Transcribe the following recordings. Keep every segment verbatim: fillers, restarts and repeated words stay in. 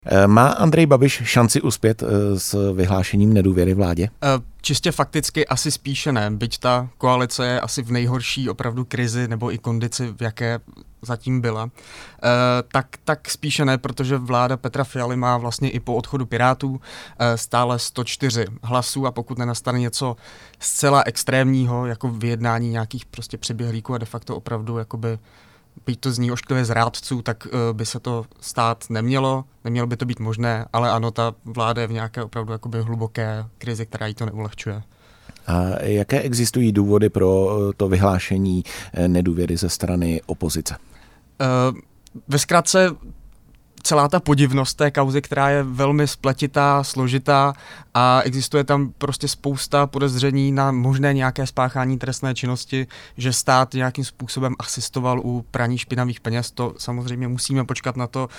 Má Andrej Babiš šanci uspět s vyhlášením nedůvěry vládě? Čistě fakticky asi spíše ne, byť ta koalice je asi v nejhorší opravdu krizi nebo i kondici, v jaké zatím byla, e, tak, tak spíše ne, protože vláda Petra Fialy má vlastně i po odchodu Pirátů e, stále sto čtyři hlasů a pokud nenastane něco zcela extrémního, jako vyjednání nějakých prostě přeběhlíků a de facto opravdu jakoby byť to zní ošklivě z rádců, tak uh, by se to stát nemělo, nemělo by to být možné, ale ano, ta vláda je v nějaké opravdu jakoby hluboké krizi, která jí to neulehčuje. A jaké existují důvody pro to vyhlášení nedůvěry ze strany opozice? Uh, ve zkratce celá ta podivnost té kauzy, která je velmi spletitá, složitá a existuje tam prostě spousta podezření na možné nějaké spáchání trestné činnosti, že stát nějakým způsobem asistoval u praní špinavých peněz. To samozřejmě musíme počkat na to,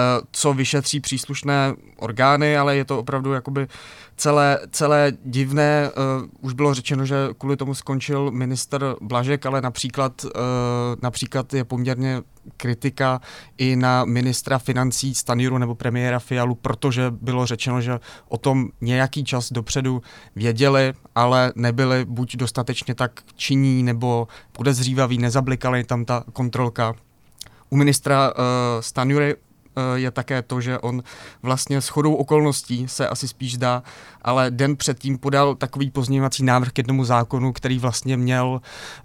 co vyšetří příslušné orgány, ale je to opravdu jakoby celé, celé divné. Už bylo řečeno, že kvůli tomu skončil ministr Blažek, ale například, například je poměrně kritika i na ministra financí Stanjuru nebo premiéra Fialu, protože bylo řečeno, že o tom nějaký čas dopředu věděli, ale nebyli buď dostatečně tak činní nebo podezřívaví, nezablikali tam ta kontrolka. U ministra uh, Stanjury je také to, že on vlastně shodou okolností se asi spíš zdá, ale den předtím podal takový pozměňovací návrh k jednomu zákonu, který vlastně měl,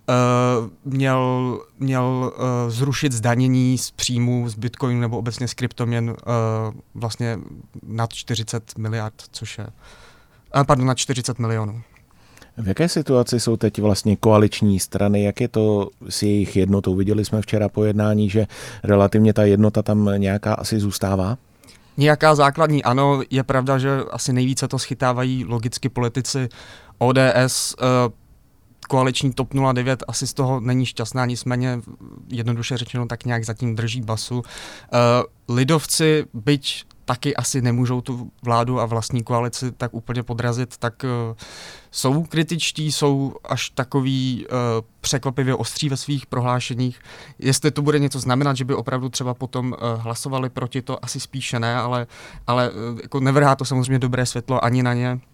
uh, měl, měl uh, zrušit zdanění z příjmu z bitcoinu nebo obecně z kryptoměn uh, vlastně nad čtyřicet miliard, což je, uh, pardon, nad čtyřicet milionů. V jaké situaci jsou teď vlastně koaliční strany? Jak je to s jejich jednotou? Viděli jsme včera po jednání, že relativně ta jednota tam nějaká asi zůstává? Nějaká základní, ano. Je pravda, že asi nejvíce to schytávají logicky politici O D S. Koaliční TOP nula devět asi z toho není šťastná, nicméně jednoduše řečeno tak nějak zatím drží basu. Lidovci, byť taky asi nemůžou tu vládu a vlastní koalici tak úplně podrazit, tak uh, jsou kritičtí, jsou až takový uh, překvapivě ostří ve svých prohlášeních. Jestli to bude něco znamenat, že by opravdu třeba potom uh, hlasovali proti, to asi spíše ne, ale, ale uh, jako nevrhá to samozřejmě dobré světlo ani na ně.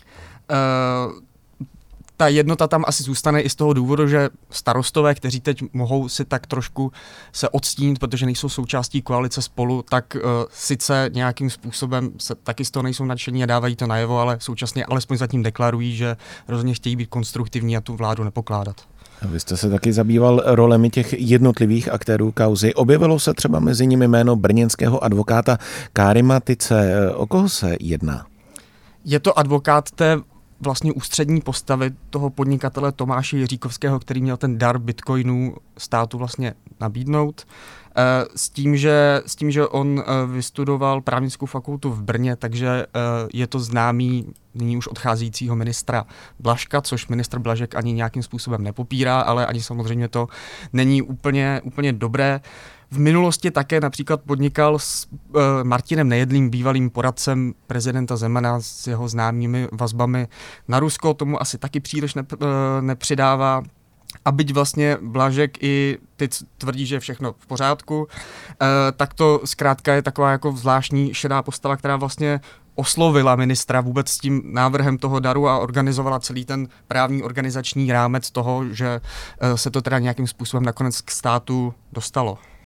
Uh, Ta jednota tam asi zůstane i z toho důvodu, že starostové, kteří teď mohou si tak trošku se odstínit, protože nejsou součástí koalice Spolu, tak uh, sice nějakým způsobem se taky z toho nejsou nadšení a dávají to najevo, ale současně alespoň zatím deklarují, že rozhodně chtějí být konstruktivní a tu vládu nepokládat. Vy jste se taky zabýval rolemi těch jednotlivých aktérů kauzy. Objevilo se třeba mezi nimi jméno brněnského advokáta Kárima Tyce. O koho se jedná? Je to advokát té vlastně ústřední postavy toho podnikatele Tomáše Jiříkovského, který měl ten dar bitcoinů státu vlastně nabídnout. S tím, že, s tím, že on vystudoval právnickou fakultu v Brně, takže je to známý nyní už odcházejícího ministra Blažka, což ministr Blažek ani nějakým způsobem nepopírá, ale ani samozřejmě to není úplně, úplně dobré. V minulosti také například podnikal s uh, Martinem Nejedlým, bývalým poradcem prezidenta Zemana s jeho známými vazbami na Rusko, tomu asi taky příliš ne, uh, nepřidává. A byť vlastně Blažek i teď tvrdí, že je všechno v pořádku, uh, tak to zkrátka je taková jako zvláštní šedá postava, která vlastně oslovila ministra vůbec s tím návrhem toho daru a organizovala celý ten právní organizační rámec toho, že uh, se to teda nějakým způsobem nakonec k státu dostalo.